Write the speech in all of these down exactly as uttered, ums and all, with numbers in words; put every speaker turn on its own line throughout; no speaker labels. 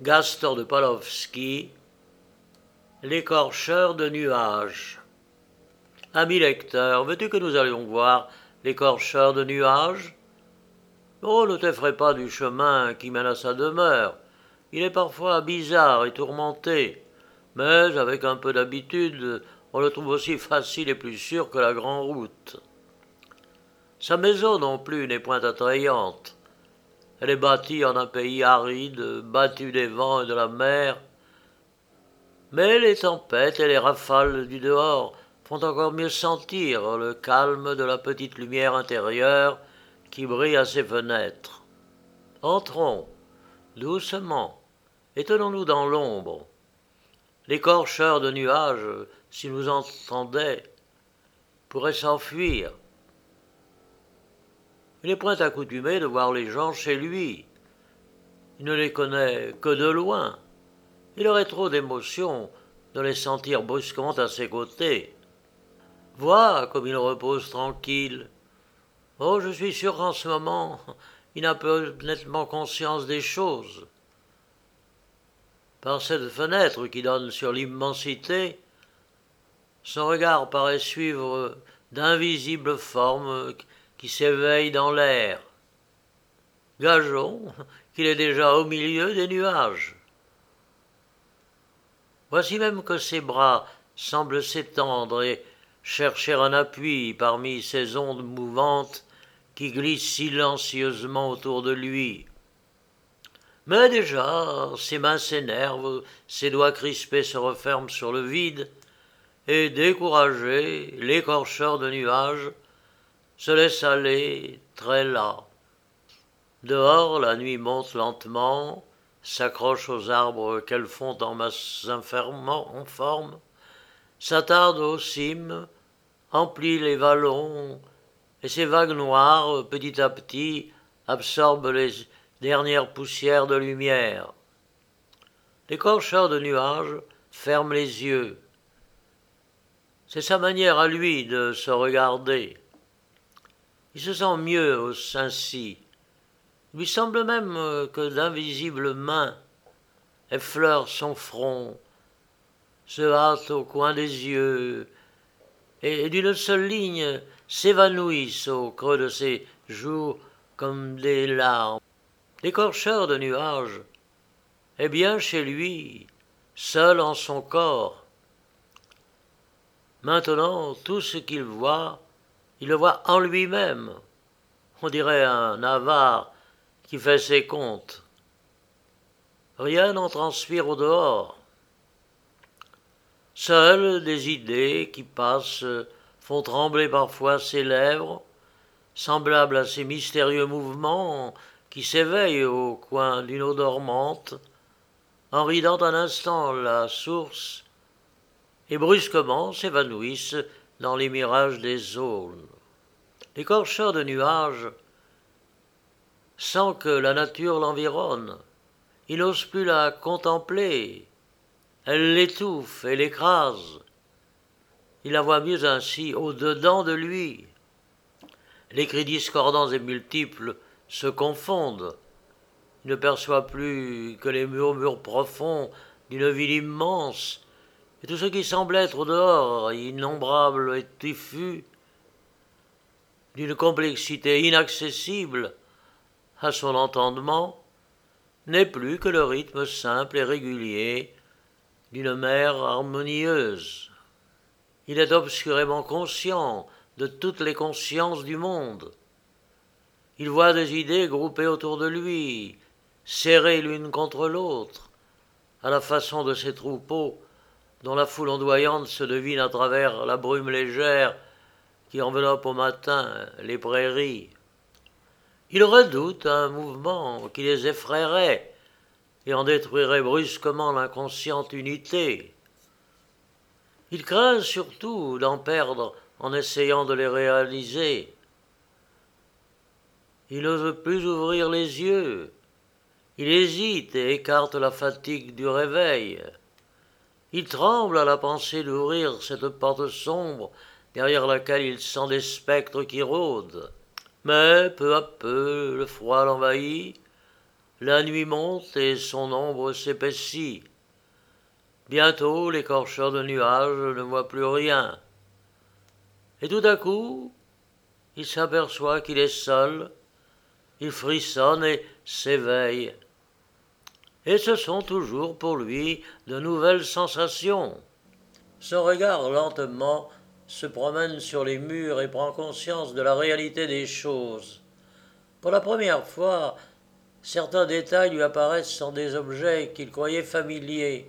Gaston de Palowski, l'écorcheur de nuages. Ami lecteur, veux-tu que nous allions voir l'écorcheur de nuages? Oh, ne t'effraie pas du chemin qui mène à sa demeure. Il est parfois bizarre et tourmenté, mais avec un peu d'habitude, on le trouve aussi facile et plus sûr que la grande route. Sa maison non plus n'est point attrayante. Elle est bâtie en un pays aride, battu des vents et de la mer. Mais les tempêtes et les rafales du dehors font encore mieux sentir le calme de la petite lumière intérieure qui brille à ses fenêtres. Entrons, doucement, et tenons-nous dans l'ombre. L'écorcheur de nuages, s'il nous entendait, pourrait s'enfuir. Il n'est point accoutumé de voir les gens chez lui. Il ne les connaît que de loin. Il aurait trop d'émotion de les sentir brusquement à ses côtés. Vois comme il repose tranquille. Oh, je suis sûr qu'en ce moment, il n'a pas nettement conscience des choses. Par cette fenêtre qui donne sur l'immensité, son regard paraît suivre d'invisibles formes qui s'éveillent dans l'air. Gageons qu'il est déjà au milieu des nuages. Voici même que ses bras semblent s'étendre et chercher un appui parmi ces ondes mouvantes qui glissent silencieusement autour de lui. Mais déjà, ses mains s'énervent, ses doigts crispés se referment sur le vide, et découragé, l'écorcheur de nuages se laisse aller très las. Dehors, la nuit monte lentement, s'accroche aux arbres qu'elle fond en masses informes, s'attarde aux cimes, emplit les vallons, et ces vagues noires, petit à petit, absorbent les dernières poussières de lumière. L'écorcheur de nuages ferme les yeux. C'est sa manière à lui de se regarder. Il se sent mieux ainsi. Il lui semble même que d'invisibles mains effleurent son front, se hâtent au coin des yeux, et d'une seule ligne s'évanouissent au creux de ses joues comme des larmes. L'écorcheur de nuages est bien chez lui, seul en son corps. Maintenant, tout ce qu'il voit, il le voit en lui-même. On dirait un avare qui fait ses comptes. Rien n'en transpire au dehors. Seules des idées qui passent font trembler parfois ses lèvres, semblables à ces mystérieux mouvements qui s'éveillent au coin d'une eau dormante, en ridant un instant la source, et brusquement s'évanouissent dans les mirages des zones. L'écorcheur de nuages sent que la nature l'environne. Il n'ose plus la contempler. Elle l'étouffe et l'écrase. Il la voit mieux ainsi au-dedans de lui. Les cris discordants et multiples se confondent. Il ne perçoit plus que les murmures profonds d'une ville immense, et tout ce qui semble être au dehors, innombrable et diffus, d'une complexité inaccessible à son entendement, n'est plus que le rythme simple et régulier d'une mer harmonieuse. Il est obscurément conscient de toutes les consciences du monde. Il voit des idées groupées autour de lui, serrées l'une contre l'autre, à la façon de ces troupeaux dont la foule ondoyante se devine à travers la brume légère qui enveloppe au matin les prairies. Il redoute un mouvement qui les effraierait et en détruirait brusquement l'inconsciente unité. Il craint surtout d'en perdre en essayant de les réaliser. Il n'ose plus ouvrir les yeux. Il hésite et écarte la fatigue du réveil. Il tremble à la pensée d'ouvrir cette porte sombre derrière laquelle il sent des spectres qui rôdent. Mais peu à peu, le froid l'envahit, La nuit monte et son ombre s'épaissit. Bientôt, l'écorcheur de nuages ne voit plus rien. Et tout à coup, il s'aperçoit qu'il est seul, il frissonne et s'éveille. Et ce sont toujours pour lui de nouvelles sensations. Son regard lentement se promène sur les murs et prend conscience de la réalité des choses. Pour la première fois, certains détails lui apparaissent sur des objets qu'il croyait familiers.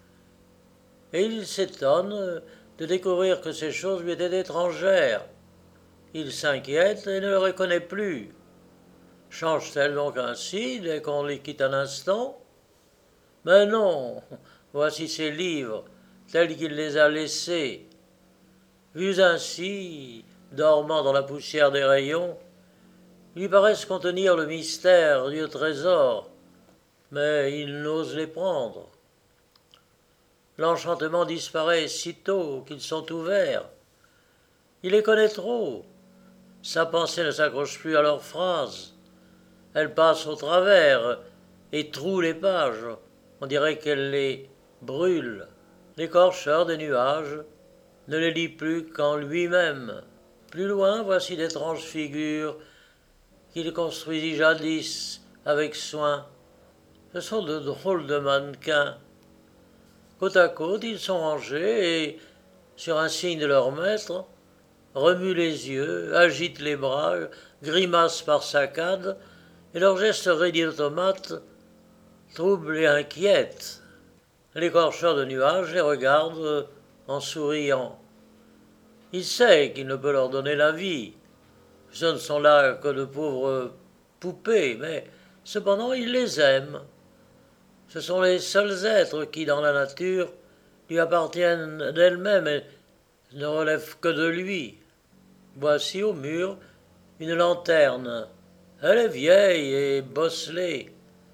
Et il s'étonne de découvrir que ces choses lui étaient étrangères. Il s'inquiète et ne les reconnaît plus. Change-t-elle donc ainsi dès qu'on les quitte un instant? Mais non, voici ses livres, tels qu'il les a laissés. Vus ainsi, dormant dans la poussière des rayons, lui paraissent contenir le mystère du trésor, mais il n'ose les prendre. L'enchantement disparaît sitôt qu'ils sont ouverts. Il les connaît trop. Sa pensée ne s'accroche plus à leurs phrases. Elle passe au travers et troue les pages. On dirait qu'elle les brûle. L'écorcheur des nuages ne les lit plus qu'en lui-même. Plus loin, voici d'étranges figures qu'il construisit jadis avec soin. Ce sont de drôles de mannequins. Côte à côte, ils sont rangés et, sur un signe de leur maître, remuent les yeux, agitent les bras, grimacent par saccades, et leurs gestes raidis d'automates troublent et inquiètent. L'écorcheur de nuages les regarde en souriant. Il sait qu'il ne peut leur donner la vie. Ce ne sont là que de pauvres poupées, mais cependant il les aime. Ce sont les seuls êtres qui, dans la nature, lui appartiennent d'elles-mêmes et ne relèvent que de lui. Voici au mur une lanterne. Elle est vieille et bosselée.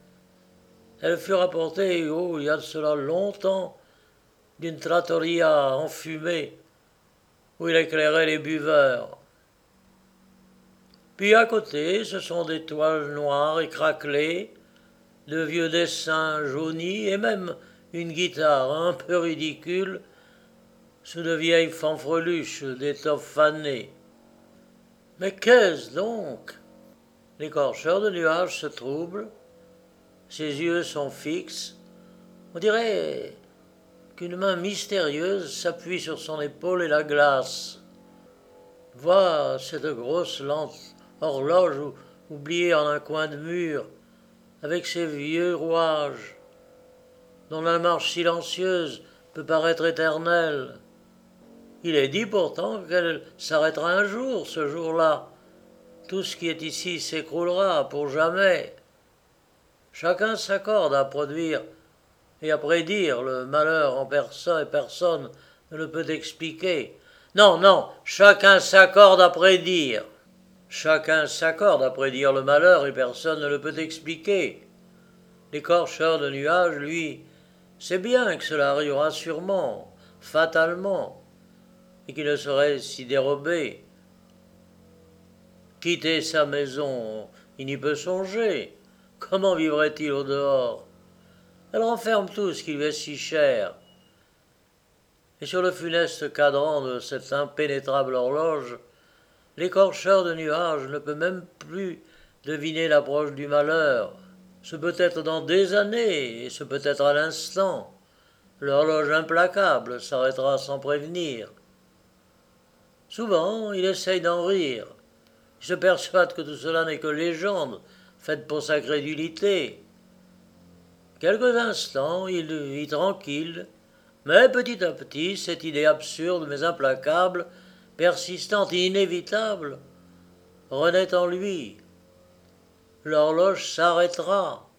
Elle fut rapportée, oh, il y a de cela longtemps, d'une trattoria enfumée, où il éclairait les buveurs. Puis à côté, ce sont des toiles noires et craquelées, de vieux dessins jaunis et même une guitare un peu ridicule sous de vieilles fanfreluches d'étoffe fanée. Mais qu'est-ce donc? L'écorcheur de nuages se trouble, ses yeux sont fixes, on dirait qu'une main mystérieuse s'appuie sur son épaule et la glace. Vois cette grosse lente horloge oubliée en un coin de mur, avec ses vieux rouages, dont la marche silencieuse peut paraître éternelle. Il est dit pourtant qu'elle s'arrêtera un jour, ce jour-là. Tout ce qui est ici s'écroulera pour jamais. Chacun s'accorde à produire et à prédire le malheur en personne et personne ne le peut expliquer. Non, non, chacun s'accorde à prédire. Chacun s'accorde à prédire le malheur et personne ne le peut expliquer. L'écorcheur de nuages, lui, sait bien que cela arrivera sûrement, fatalement, et qu'il ne saurait s'y dérober. Quitter sa maison, il n'y peut songer. Comment vivrait-il au dehors? Elle renferme tout ce qui lui est si cher. Et sur le funeste cadran de cette impénétrable horloge, l'écorcheur de nuages ne peut même plus deviner l'approche du malheur. Ce peut être dans des années, et ce peut être à l'instant. L'horloge implacable s'arrêtera sans prévenir. Souvent, il essaye d'en rire. Il se persuade que tout cela n'est que légende, faite pour sa crédulité. Quelques instants, il vit tranquille, mais petit à petit, cette idée absurde mais implacable, persistante et inévitable, renaît en lui. L'horloge s'arrêtera.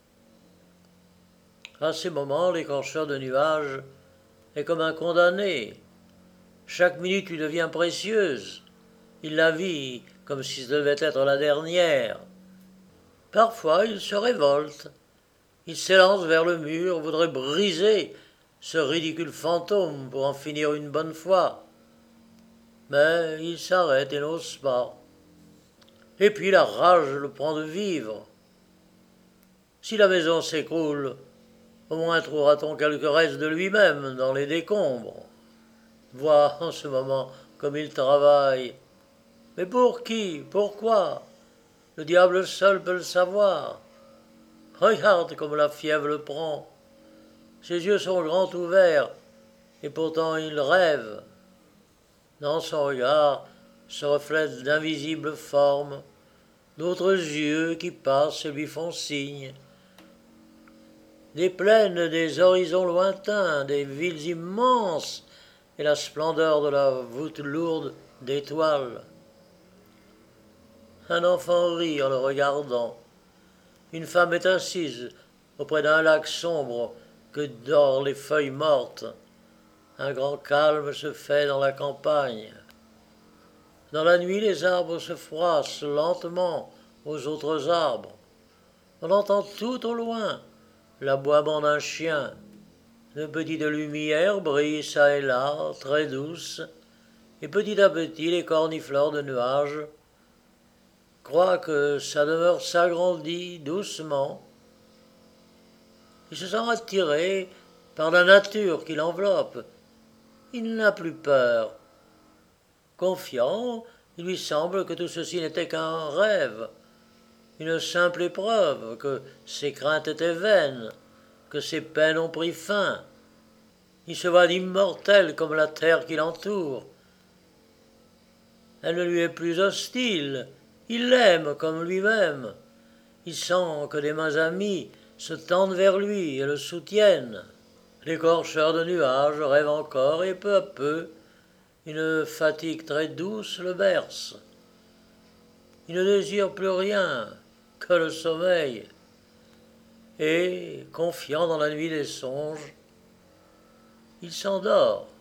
À ces moments, l'écorcheur de nuages est comme un condamné. Chaque minute lui devient précieuse. Il la vit comme si ce devait être la dernière. Parfois, il se révolte. Il s'élance vers le mur, voudrait briser ce ridicule fantôme pour en finir une bonne fois. Mais il s'arrête et n'ose pas. Et puis la rage le prend de vivre. Si la maison s'écroule, au moins trouvera-t-on quelques restes de lui-même dans les décombres. Vois en ce moment comme il travaille. Mais pour qui? Pourquoi? Le diable seul peut le savoir. Regarde comme la fièvre le prend. Ses yeux sont grands ouverts, et pourtant il rêve. Dans son regard se reflètent d'invisibles formes, d'autres yeux qui passent et lui font signe. Des plaines, des horizons lointains, des villes immenses, et la splendeur de la voûte lourde d'étoiles. Un enfant rit en le regardant. Une femme est assise auprès d'un lac sombre que dorent les feuilles mortes. Un grand calme se fait dans la campagne. Dans la nuit, les arbres se froissent lentement aux autres arbres. On entend tout au loin l'aboiement d'un chien. De petites lumières brillent çà et là, très douces, et petit à petit les corniflores de nuages croient que sa demeure s'agrandit doucement. Il se sent attiré par la nature qui l'enveloppe. Il n'a plus peur. Confiant, il lui semble que tout ceci n'était qu'un rêve, une simple épreuve, que ses craintes étaient vaines, que ses peines ont pris fin. Il se voit immortel comme la terre qui l'entoure. Elle ne lui est plus hostile, il l'aime comme lui-même. Il sent que des mains amies se tendent vers lui et le soutiennent. L'écorcheur de nuages rêve encore et peu à peu, une fatigue très douce le berce. Il ne désire plus rien que le sommeil. Et, confiant dans la nuit des songes, il s'endort.